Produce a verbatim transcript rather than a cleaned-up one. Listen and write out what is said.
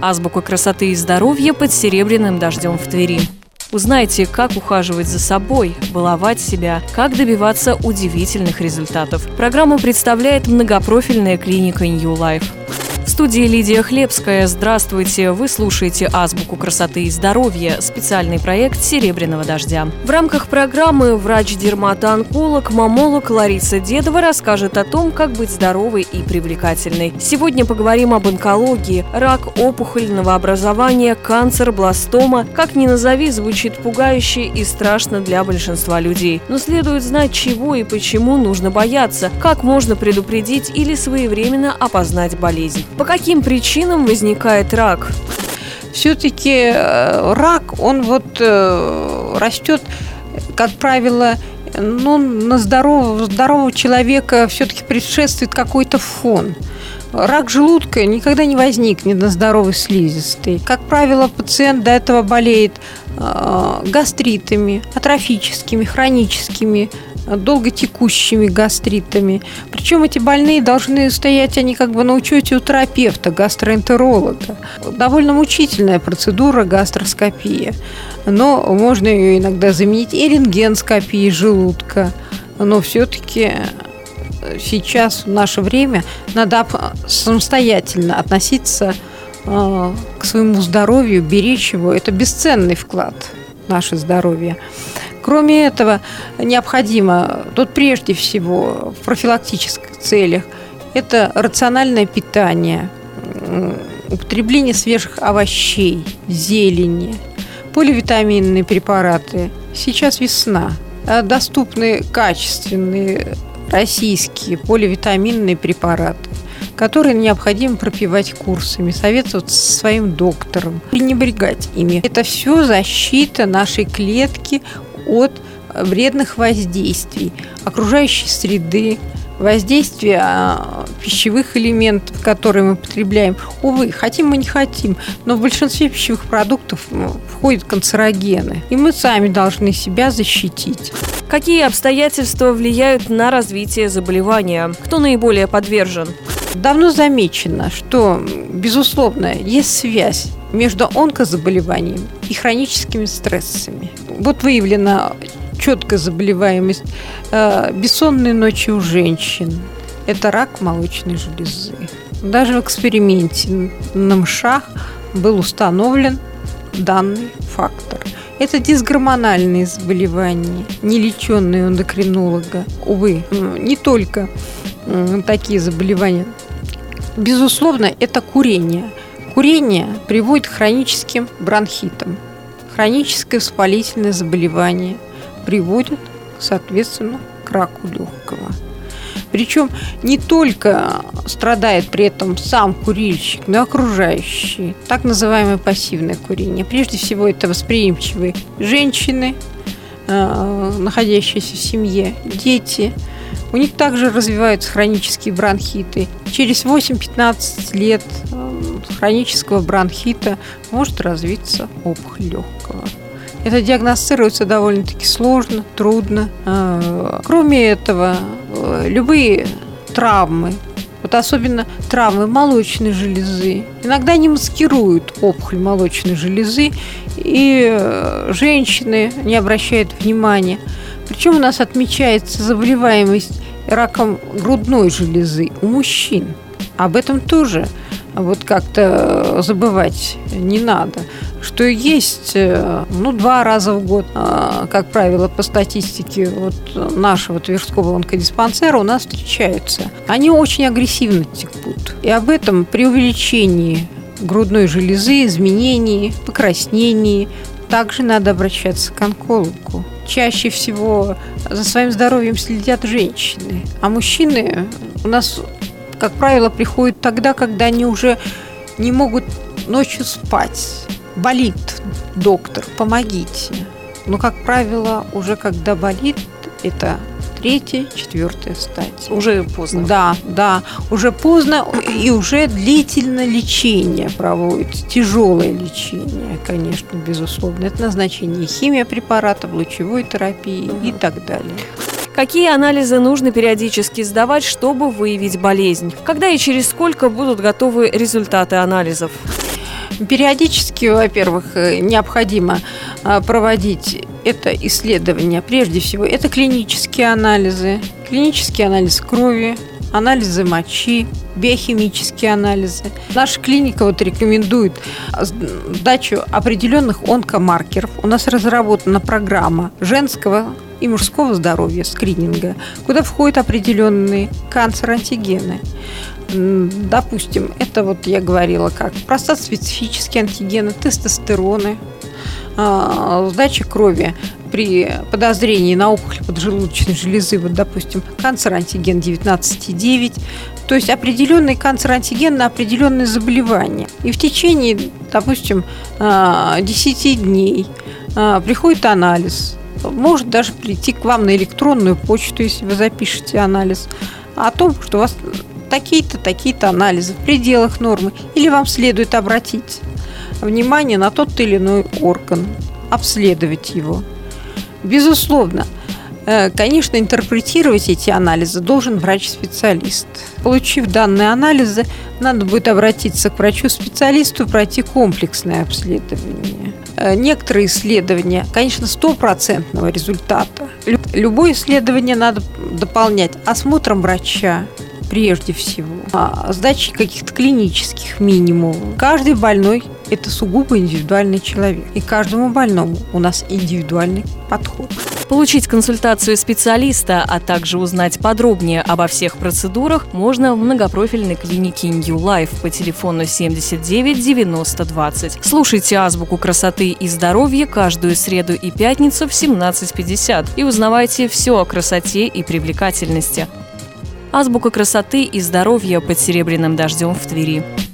Азбука красоты и здоровья под серебряным дождем в Твери. Узнайте, как ухаживать за собой, баловать себя, как добиваться удивительных результатов. Программу представляет многопрофильная клиника New Life. В студии Лидия Хлебская. Здравствуйте! Вы слушаете «Азбуку красоты и здоровья» – специальный проект «Серебряного дождя». В рамках программы врач-дерматоонколог, мамолог Лариса Дедова расскажет о том, как быть здоровой и привлекательной. Сегодня поговорим об онкологии. Рак, опухоль, новообразование, канцер, бластома. Как ни назови, звучит пугающе и страшно для большинства людей. Но следует знать, чего и почему нужно бояться, как можно предупредить или своевременно опознать болезнь. По каким причинам возникает рак? Все-таки рак, он вот растет, как правило, ну, на здорового, здорового человека все-таки предшествует какой-то фон. Рак желудка никогда не возникнет на здоровой слизистой. Как правило, пациент до этого болеет гастритами, атрофическими, хроническими, долготекущими гастритами. Причем эти больные должны стоять они как бы на учете у терапевта, гастроэнтеролога. Довольно мучительная процедура гастроскопия, но можно ее иногда заменить и рентгеноскопией желудка. Но все-таки сейчас, в наше время, надо самостоятельно относиться к своему здоровью, беречь его. Это бесценный вклад в наше здоровье. Кроме этого, необходимо, тут прежде всего в профилактических целях, это рациональное питание, употребление свежих овощей, зелени, поливитаминные препараты. Сейчас весна, доступны качественные российские поливитаминные препараты, которые необходимо пропивать курсами, советоваться со своим доктором, пренебрегать ими. Это все защита нашей клетки от вредных воздействий окружающей среды, воздействия пищевых элементов, которые мы потребляем. Увы, хотим мы не хотим, но в большинстве пищевых продуктов входят канцерогены, и мы сами должны себя защитить. Какие обстоятельства влияют на развитие заболевания? Кто наиболее подвержен? Давно замечено, что, безусловно, есть связь между онкозаболеванием и хроническими стрессами. Вот выявлена четкая заболеваемость э, бессонные ночи у женщин. Это рак молочной железы. Даже в эксперименте на мышах был установлен данный фактор. Это дисгормональные заболевания, нелеченные у эндокринолога. Увы, не только э, такие заболевания. Безусловно, это курение. Курение приводит к хроническим бронхитам. Хроническое воспалительное заболевание приводит, соответственно, к раку легкого. Причем не только страдает при этом сам курильщик, но и окружающие. Так называемое пассивное курение. Прежде всего, это восприимчивые женщины, находящиеся в семье, дети. У них также развиваются хронические бронхиты. Через восемь-пятнадцать лет хронического бронхита может развиться опухоль легкого. Это диагностируется довольно-таки сложно, трудно. Кроме этого, любые травмы, вот особенно травмы молочной железы, иногда не маскируют опухоль молочной железы, и женщины не обращают внимания. Причем у нас отмечается заболеваемость раком грудной железы у мужчин. Об этом тоже вот как-то забывать не надо, что есть ну, два раза в год, как правило, по статистике вот нашего Тверского онкодиспансера у нас встречаются. Они очень агрессивно текут. И об этом при увеличении грудной железы, изменении, покраснении также надо обращаться к онкологу. Чаще всего за своим здоровьем следят женщины, а мужчины у нас, как правило, приходят тогда, когда они уже не могут ночью спать. Болит, доктор, помогите. Но, как правило, уже когда болит, это третья, четвертая стадия. Уже поздно. Да, да, уже поздно, и уже длительное лечение проводится, тяжелое лечение, конечно, безусловно. Это назначение химиопрепаратов, лучевой терапии угу. и так далее. Какие анализы нужно периодически сдавать, чтобы выявить болезнь? Когда и через сколько будут готовы результаты анализов? Периодически, во-первых, необходимо проводить это исследование. Прежде всего, это клинические анализы, клинический анализ крови, анализы мочи, биохимические анализы. Наша клиника вот рекомендует сдачу определенных онкомаркеров. У нас разработана программа женского и мужского здоровья, скрининга, куда входят определенные канцер-антигены. Допустим, это вот я говорила как простат-специфические антигены, тестостероны, сдача крови при подозрении на опухоль поджелудочной железы, вот, допустим, канцер-антиген девятнадцать и девять, то есть определенный канцер-антиген на определенные заболевания. И в течение, допустим, десять дней приходит анализ, может даже прийти к вам на электронную почту, если вы запишете анализ, о том, что у вас такие-то, такие-то анализы в пределах нормы, или вам следует обратить внимание на тот или иной орган, обследовать его. Безусловно, конечно, интерпретировать эти анализы должен врач-специалист. Получив данные анализы, надо будет обратиться к врачу-специалисту и пройти комплексное обследование. Некоторые исследования, конечно, стопроцентного результата. Любое исследование надо дополнять осмотром врача, прежде всего, сдачей каких-то клинических минимумов. Каждый больной – это сугубо индивидуальный человек. И каждому больному у нас индивидуальный подход. Получить консультацию специалиста, а также узнать подробнее обо всех процедурах можно в многопрофильной клинике New Life по телефону семьдесят девять девяносто двадцать. Слушайте «Азбуку красоты и здоровья» каждую среду и пятницу в семнадцать пятьдесят и узнавайте все о красоте и привлекательности. «Азбука красоты и здоровья» под серебряным дождем в Твери.